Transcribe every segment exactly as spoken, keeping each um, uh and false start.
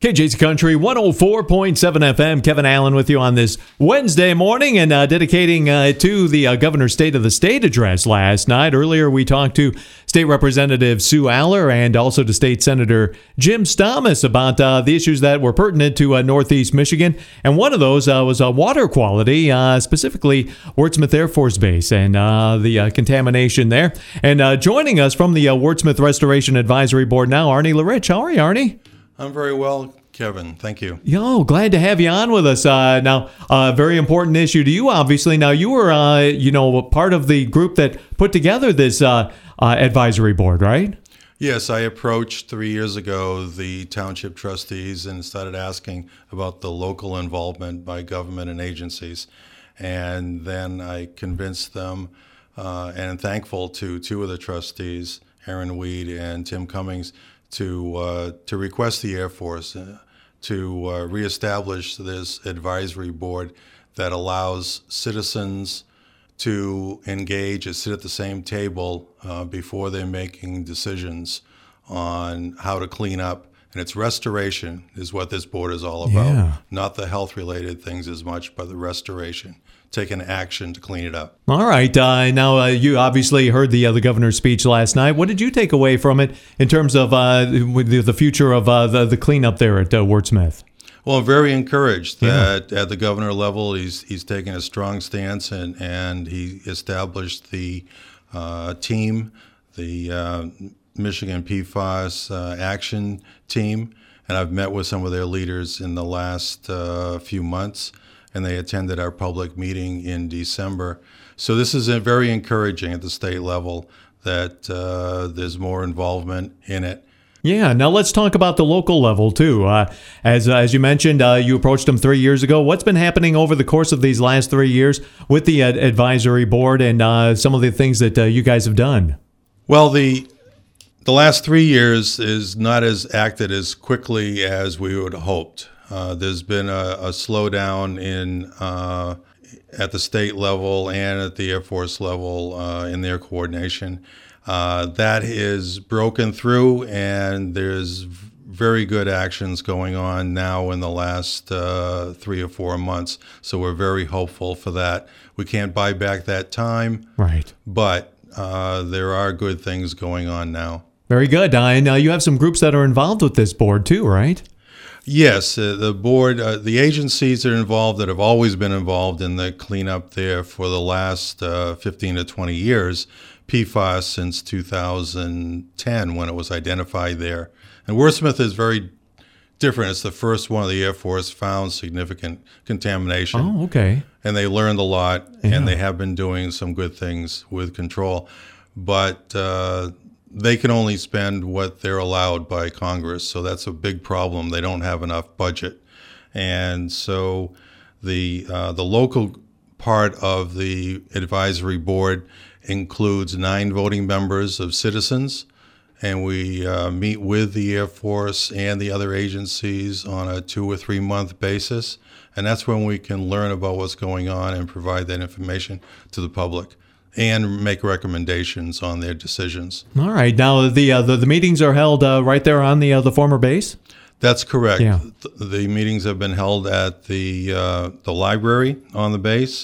K J Z Country one oh four point seven F M. Kevin Allen with you on this Wednesday morning and uh, dedicating uh, to the uh, Governor's State of the State address last night. Earlier, we talked to State Representative Sue Aller and also to State Senator Jim Stamas about uh, the issues that were pertinent to uh, Northeast Michigan. And one of those uh, was uh, water quality, uh, specifically Wurtsmith Air Force Base and uh, the uh, contamination there. And uh, joining us from the uh, Wurtsmith Restoration Advisory Board now, Arnie LaRich. How are you, Arnie? I'm very well, Kevin. Thank you. Yo, glad to have you on with us. Uh, now, a uh, very important issue to you, obviously. Now, you were, uh, you know, part of the group that put together this uh, uh, advisory board, right? Yes, I approached three years ago the township trustees and started asking about the local involvement by government and agencies. And then I convinced them, uh, and thankful to two of the trustees, Aaron Weed and Tim Cummings, to uh, to request the Air Force uh, to uh, reestablish this advisory board that allows citizens to engage and sit at the same table uh, before they're making decisions on how to clean up. And it's restoration is what this board is all about, Yeah. not the health-related things as much, but the restoration, taking action to clean it up. All right. Uh, now, uh, you obviously heard the uh, the governor's speech last night. What did you take away from it in terms of uh, the, the future of uh, the, the cleanup there at uh, Wurtsmith? Well, I'm very encouraged Yeah. that at the governor level, he's he's taken a strong stance and, and he established the uh, team, the uh, Michigan P FAS uh, action team, and I've met with some of their leaders in the last uh, few months, and they attended our public meeting in December. So this is a very encouraging at the state level that uh, there's more involvement in it. Yeah. Now, let's talk about the local level, too. Uh, as uh, as you mentioned, uh, you approached them three years ago. What's been happening over the course of these last three years with the ad- advisory board and uh, some of the things that uh, you guys have done? Well, the the last three years is not as acted as quickly as we would have hoped. Uh, there's been a, a slowdown in uh, at the state level and at the Air Force level uh, in their coordination. Uh, that is broken through, and there's very good actions going on now in the last uh, three or four months. So we're very hopeful for that. We can't buy back that time, Right. but uh, there are good things going on now. Very good. Uh, and uh, you have some groups that are involved with this board, too, right? Yes, uh, the board, uh, the agencies that are involved that have always been involved in the cleanup there for the last uh, fifteen to twenty years, P FAS since two thousand ten when it was identified there. And Wurtsmith is very different. It's the first one of the Air Force found significant contamination. Oh, okay. And they learned a lot, Yeah. and they have been doing some good things with control. But uh, they can only spend what they're allowed by Congress, so that's a big problem. They don't have enough budget. And so the uh, the local part of the advisory board includes nine voting members of citizens, and we uh, meet with the Air Force and the other agencies on a two or three month basis, and that's when we can learn about what's going on and provide that information to the public and make recommendations on their decisions. All right. Now, the uh, the, the meetings are held uh, right there on the uh, the former base? That's correct. Yeah. Th- The meetings have been held at the uh, the library on the base,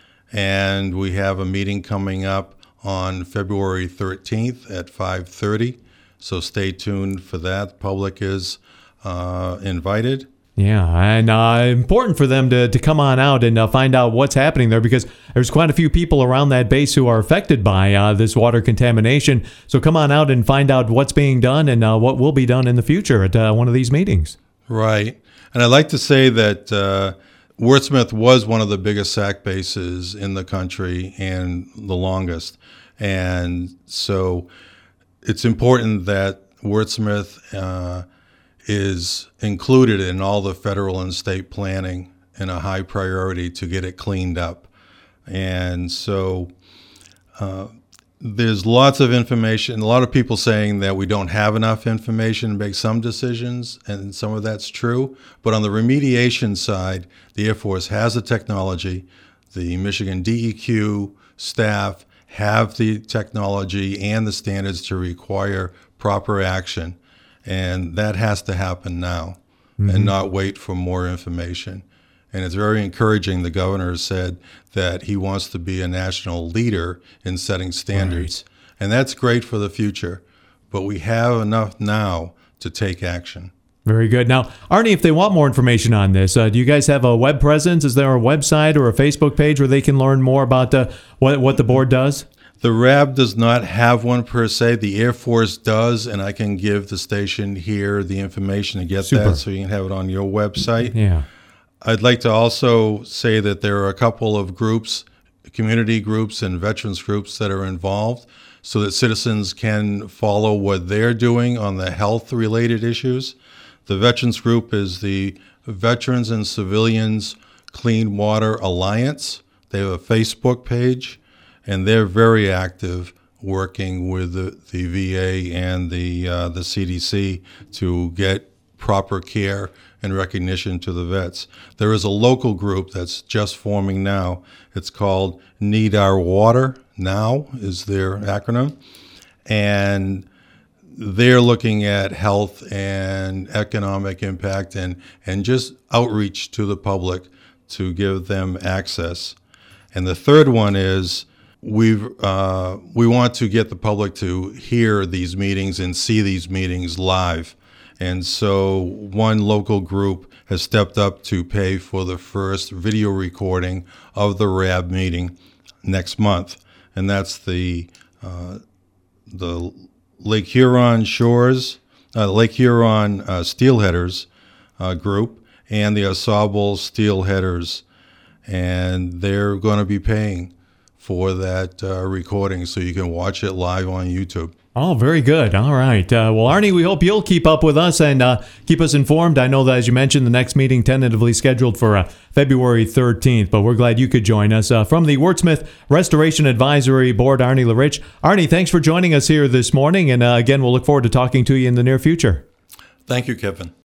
and we have a meeting coming up on February thirteenth at five thirty. So stay tuned for that. The public is uh, invited. Yeah, and uh, important for them to, to come on out and uh, find out what's happening there because there's quite a few people around that base who are affected by uh, this water contamination. So come on out and find out what's being done and uh, what will be done in the future at uh, one of these meetings. Right. And I'd like to say that uh, Wurtsmith was one of the biggest S A C bases in the country and the longest. And so it's important that Wurtsmith uh, is included in all the federal and state planning and a high priority to get it cleaned up. And so uh, there's lots of information, a lot of people saying that we don't have enough information to make some decisions, and some of that's true. But on the remediation side, the Air Force has the technology, the Michigan D E Q staff have the technology and the standards to require proper action, and that has to happen now. mm-hmm. and not wait for more information. And it's very encouraging. The governor said that he wants to be a national leader in setting standards. Right. And that's great for the future. But we have enough now to take action. Very good. Now, Arnie, if they want more information on this, uh, do you guys have a web presence? Is there a website or a Facebook page where they can learn more about uh, what, what the board does? The R A B does not have one per se. The Air Force does, and I can give the station here the information to get Super. that so you can have it on your website. Yeah. I'd like to also say that there are a couple of groups, community groups and veterans groups that are involved so that citizens can follow what they're doing on the health-related issues. The veterans group is the Veterans and Civilians Clean Water Alliance. They have a Facebook page, and they're very active working with the, the V A and the, uh, the C D C to get proper care and recognition to the vets. There is a local group that's just forming now. It's called Need Our Water Now is their acronym. And they're looking at health and economic impact and, and just outreach to the public to give them access. And the third one is we've uh, we want to get the public to hear these meetings and see these meetings live. And so one local group has stepped up to pay for the first video recording of the R A B meeting next month. And that's the uh, the Lake Huron Shores, uh, Lake Huron uh, Steelheaders uh, group and the Ausable Steelheaders. And they're going to be paying for that uh, recording so you can watch it live on YouTube. Oh, very good. All right. Uh, well, Arnie, we hope you'll keep up with us and uh, keep us informed. I know that, as you mentioned, the next meeting tentatively scheduled for uh, February thirteenth, but we're glad you could join us. Uh, from the Wurtsmith Restoration Advisory Board, Arnie LaRich. Arnie, thanks for joining us here this morning, and uh, again, we'll look forward to talking to you in the near future. Thank you, Kevin.